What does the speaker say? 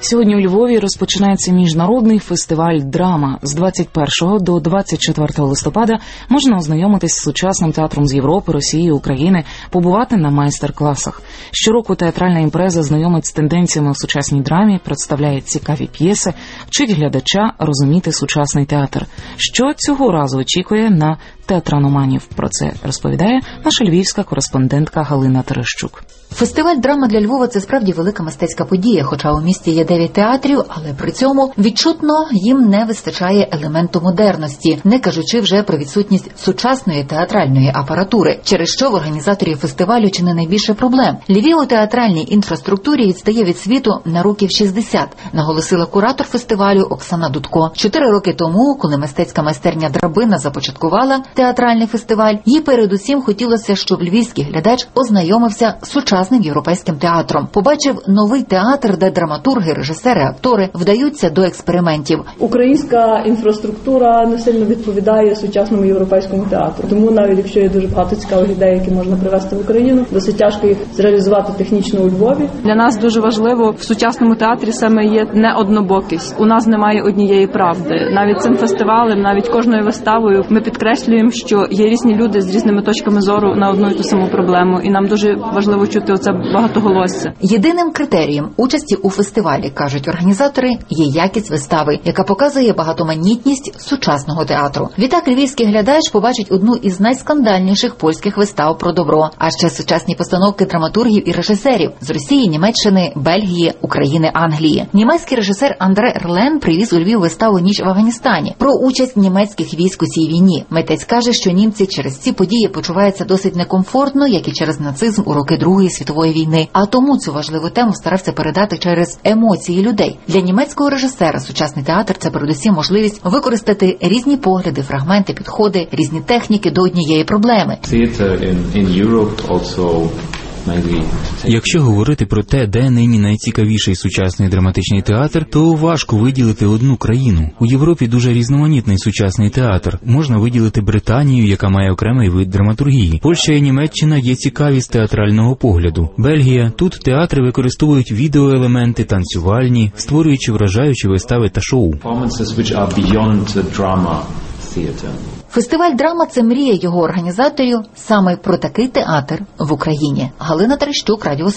Сьогодні у Львові розпочинається міжнародний фестиваль «Драма». З 21 до 24 листопада можна ознайомитись з сучасним театром з Європи, Росії, України, побувати на майстер-класах. Щороку театральна імпреза знайомить з тенденціями у сучасній драмі, представляє цікаві п'єси, вчить глядача розуміти сучасний театр. Що цього разу очікує на театрономанів? Про це розповідає наша львівська кореспондентка Галина Терещук. Фестиваль «Драма» для Львова – це справді велика мистецька подія, хоча у місті є 9 театрів, але при цьому відчутно їм не вистачає елементу модерності, не кажучи вже про відсутність сучасної театральної апаратури, через що в організаторів фестивалю чи не найбільше проблем. Львів у театральній інфраструктурі відстає від світу на років 60, наголосила куратор фестивалю Оксана Дудко. 4 роки тому, коли мистецька майстерня «Драбина» започаткувала театральний фестиваль, їй передусім хотілося, щоб львівський глядач ознайомився з сучасним європейським театром. Побачив новий театр, де драматурги, режисери, актори вдаються до експериментів. Українська інфраструктура не сильно відповідає сучасному європейському театру. Тому навіть якщо є дуже багато цікавих ідей, які можна привезти в Україну, досить тяжко їх зреалізувати технічно у Львові. Для нас дуже важливо в сучасному театрі саме є неоднобокість. У нас немає однієї правди. Навіть цим фестивалем, навіть кожною виставою ми підкреслюємо, що є різні люди з різними точками зору на одну і ту саму проблему. І нам дуже важливо чути оце багатоголосся. Єдиним критерієм участі у фестивалі, кажуть організатори, є якість вистави, яка показує багатоманітність сучасного театру. Відтак львівський глядач побачить одну із найскандальніших польських вистав про добро, а ще сучасні постановки драматургів і режисерів з Росії, Німеччини, Бельгії, України, Англії. Німецький режисер Андре Ерлен привіз у Львів виставу «Ніч в Афганістані» про участь німецьких військ у цій війні. Митець каже, що німці через ці події почуваються досить некомфортно, як і через нацизм у роки Другої світової війни. А тому цю важливу тему старався передати через емоції людей. Для німецького режисера сучасний театр – це передусім можливість використати різні погляди, фрагменти, підходи, різні техніки до однієї проблеми. Якщо говорити про те, де нині найцікавіший сучасний драматичний театр, то важко виділити одну країну. У Європі дуже різноманітний сучасний театр. Можна виділити Британію, яка має окремий вид драматургії. Польща і Німеччина є цікаві з театрального погляду. Бельгія. Тут театри використовують відеоелементи, танцювальні, створюючи вражаючі вистави та шоу. Фестиваль «Драма» – це мрія його організаторів саме про такий театр в Україні. Галина Терещук, Радіо